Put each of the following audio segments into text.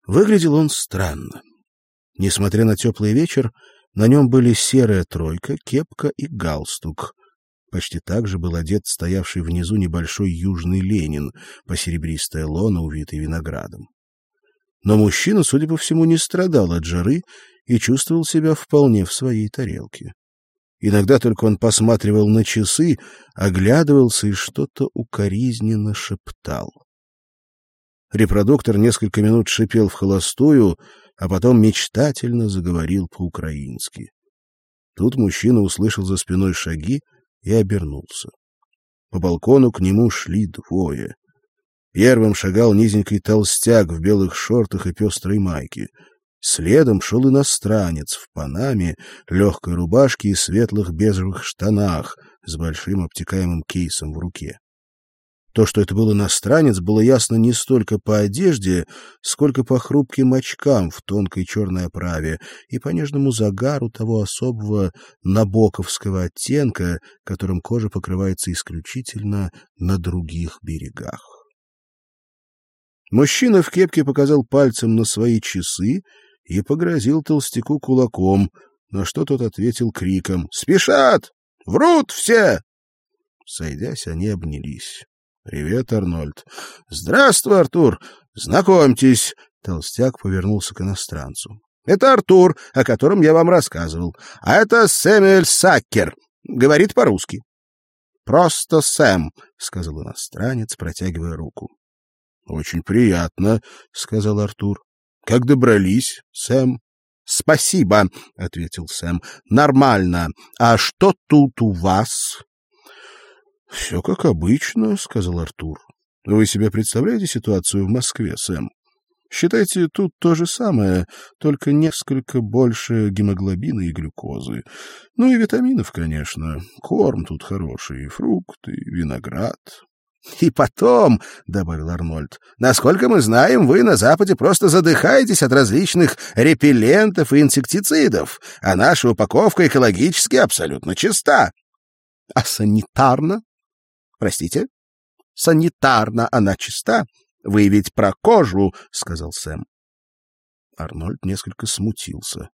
Выглядел он странно. Несмотря на теплый вечер, на нем были серая тройка, кепка и галстук. Почти так же был одет стоявший внизу небольшой южный Ленин, по серебристое лоно, увитый виноградом. Но мужчина, судя по всему, не страдал от жары и чувствовал себя вполне в своей тарелке. Иногда только он посматривал на часы, оглядывался и что-то укоризненно шептал. Репродуктор несколько минут шипел в холостую, а потом мечтательно заговорил по-украински. Тут мужчина услышал за спиной шаги и обернулся. По балкону к нему шли двое. Первым шагал низенький толстяк в белых шортах и пестрой майке. Следом шел иностранец в панаме, легкой рубашке и светлых бежевых штанах с большим обтекаемым кейсом в руке. То, что это был иностранец, было ясно не столько по одежде, сколько по хрупким очкам в тонкой черной оправе и по нежному загару того особого набоковского оттенка, которым кожа покрывается исключительно на других берегах. Мужчина в кепке показал пальцем на свои часы и погрозил толстяку кулаком, на что тот ответил криком: «Спешат! Врут все!» Сойдясь, они обнялись. «Привет, Арнольд». «Здравствуй, Артур. Знакомьтесь». Толстяк повернулся к иностранцу. «Это Артур, о котором я вам рассказывал. А это Сэмюэль Саккер. Говорит по-русски». «Просто Сэм», — сказал иностранец, протягивая руку. «Очень приятно», — сказал Артур. «Как добрались, Сэм?» «Спасибо», — ответил Сэм. «Нормально. А что тут у вас?» «Все как обычно», — сказал Артур. «Вы себе представляете ситуацию в Москве, Сэм? Считайте, тут то же самое, только несколько больше гемоглобина и глюкозы. Ну и витаминов, конечно. Корм тут хороший, фрукты, виноград». «И потом», — добавил Арнольд, — «насколько мы знаем, вы на Западе просто задыхаетесь от различных репеллентов и инсектицидов, а наша упаковка экологически абсолютно чиста». «А санитарно? Простите? Санитарно она чиста? Вы ведь про кожу», — сказал Сэм. Арнольд несколько смутился.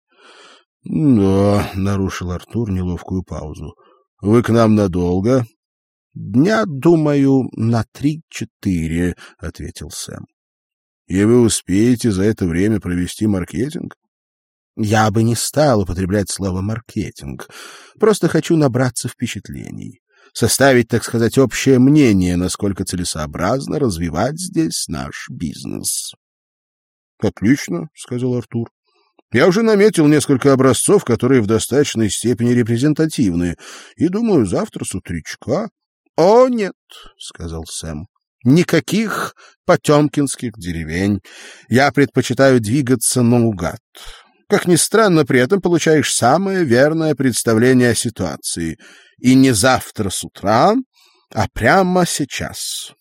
«Да», — нарушил Артур неловкую паузу. «Вы к нам надолго?» «Дня, думаю, на 3-4», — ответил Сэм. «И вы успеете за это время провести маркетинг?» «Я бы не стал употреблять слово «маркетинг». Просто хочу набраться впечатлений. Составить, так сказать, общее мнение, насколько целесообразно развивать здесь наш бизнес». «Отлично», — сказал Артур. «Я уже наметил несколько образцов, которые в достаточной степени репрезентативны, и, думаю, завтра с утречка...» «О, нет», — сказал Сэм, — «никаких потемкинских деревень. Я предпочитаю двигаться наугад. Как ни странно, при этом получаешь самое верное представление о ситуации. И не завтра с утра, а прямо сейчас».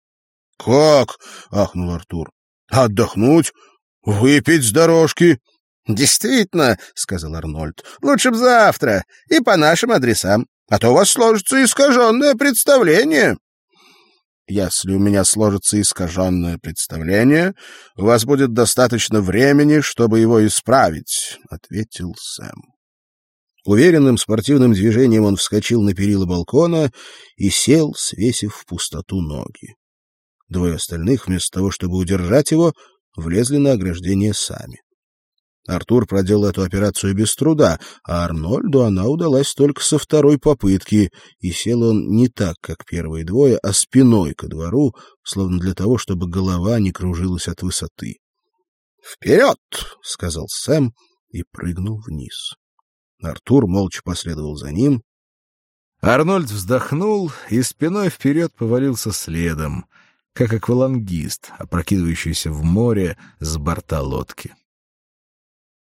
«Как?» — ахнул Артур. «Отдохнуть? Выпить с дорожки?» «Действительно», — сказал Арнольд, — «лучше б завтра и по нашим адресам. А то у вас сложится искаженное представление». «Если у меня сложится искаженное представление, у вас будет достаточно времени, чтобы его исправить», — ответил Сэм. Уверенным спортивным движением он вскочил на перила балкона и сел, свесив в пустоту ноги. Двое остальных, вместо того, чтобы удержать его, влезли на ограждение сами. Артур проделал эту операцию без труда, а Арнольду она удалась только со второй попытки, и сел он не так, как первые двое, а спиной ко двору, словно для того, чтобы голова не кружилась от высоты. «Вперед!» — сказал Сэм и прыгнул вниз. Артур молча последовал за ним. Арнольд вздохнул и спиной вперед повалился следом, как аквалангист, опрокидывающийся в море с борта лодки.